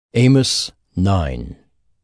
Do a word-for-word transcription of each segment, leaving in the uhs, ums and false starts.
Amos nine.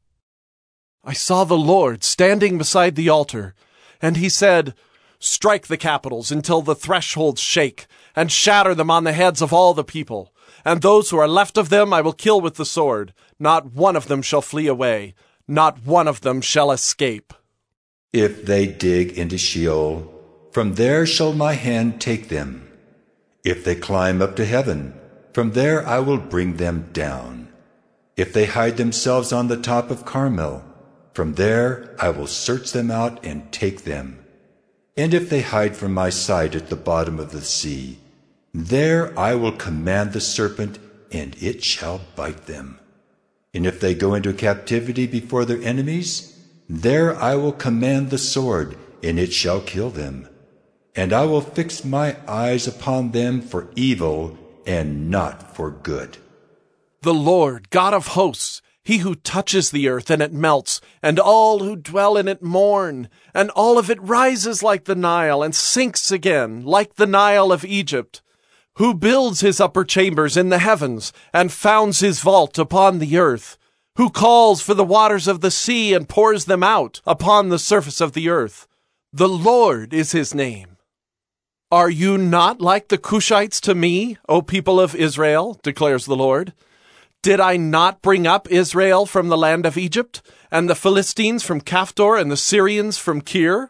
I saw the Lord standing beside the altar, and he said, "Strike the capitals until the thresholds shake, and shatter them on the heads of all the people. And those who are left of them I will kill with the sword. Not one of them shall flee away, not one of them shall escape." If they dig into Sheol, from there shall my hand take them. If they climb up to heaven, from there I will bring them down. If they hide themselves on the top of Carmel, from there I will search them out and take them. And if they hide from my sight at the bottom of the sea, there I will command the serpent, and it shall bite them. And if they go into captivity before their enemies, there I will command the sword, and it shall kill them. And I will fix my eyes upon them for evil and not for good. The Lord, God of hosts, he who touches the earth and it melts, and all who dwell in it mourn, and all of it rises like the Nile and sinks again like the Nile of Egypt, who builds his upper chambers in the heavens and founds his vault upon the earth, who calls for the waters of the sea and pours them out upon the surface of the earth. The Lord is his name. Are you not like the Cushites to me, O people of Israel, declares the Lord? Did I not bring up Israel from the land of Egypt, and the Philistines from Caphtor, and the Syrians from Kir?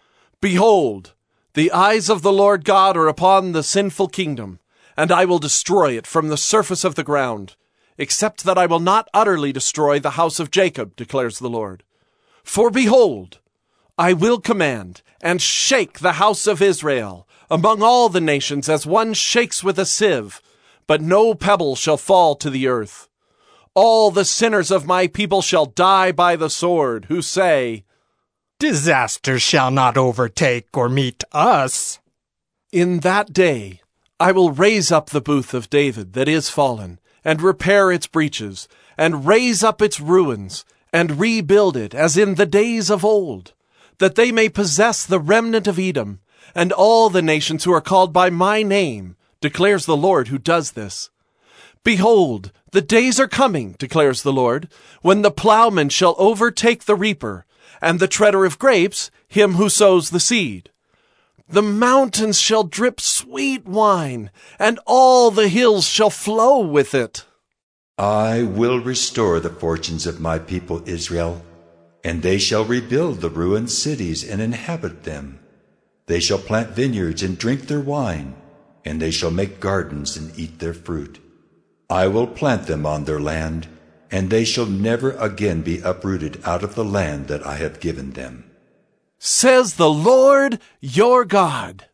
Behold, the eyes of the Lord God are upon the sinful kingdom, and I will destroy it from the surface of the ground, except that I will not utterly destroy the house of Jacob, declares the Lord. For behold, I will command and shake the house of Israel among all the nations as one shakes with a sieve, but no pebble shall fall to the earth. All the sinners of my people shall die by the sword, who say, "Disaster shall not overtake or meet us." In that day I will raise up the booth of David that is fallen, and repair its breaches, and raise up its ruins, and rebuild it as in the days of old, that they may possess the remnant of Edom, and all the nations who are called by my name, declares the Lord who does this. Behold, the days are coming, declares the Lord, when the plowman shall overtake the reaper, and the treader of grapes him who sows the seed. The mountains shall drip sweet wine, and all the hills shall flow with it. I will restore the fortunes of my people Israel, and they shall rebuild the ruined cities and inhabit them. They shall plant vineyards and drink their wine, and they shall make gardens and eat their fruit. I will plant them on their land, and they shall never again be uprooted out of the land that I have given them. Says the Lord your God.